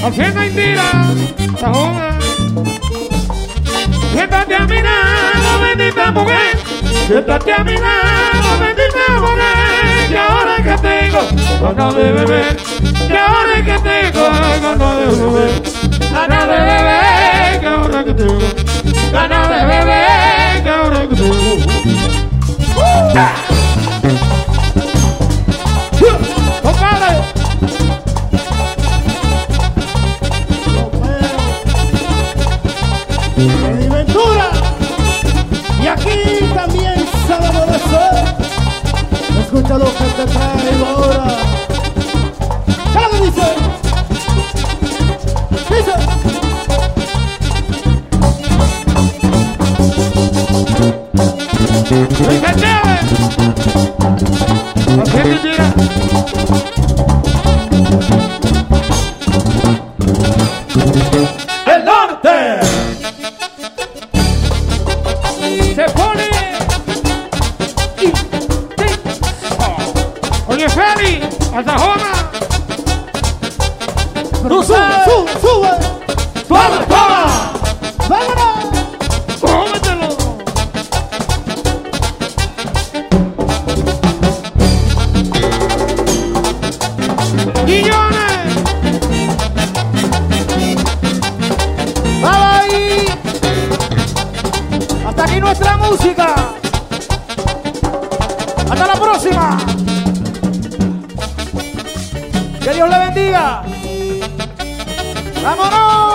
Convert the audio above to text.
Hacienda y tira, Sajona. Siéntate a mi lado, bendita mujer. Siéntate a mi lado, bendita mujer. Que ahora que tengo ganas de beber, que ahora que tengo ganas de beber, ganas de beber, que ahora que tengo ganas de beber, que ahora que tengo. ¡Compadre! ¡Eddie Ventura! Y aquí también sabemos de eso. Escucha lo que te traigo ahora. ¿Qué es lo que dice? Dice. ¡Luis Esteves! Hacienda y tira. ¡El norte! Se pone intenso. Oye, Feli, a Sajona. Sube, sube, sube. ¡Toma, toma! ¡Vámonos! ¡Cómetelo! ¡Millones! ¡Vamos ahí! Hasta aquí nuestra música. Hasta la próxima. Que Dios le bendiga. ¡Vámonos!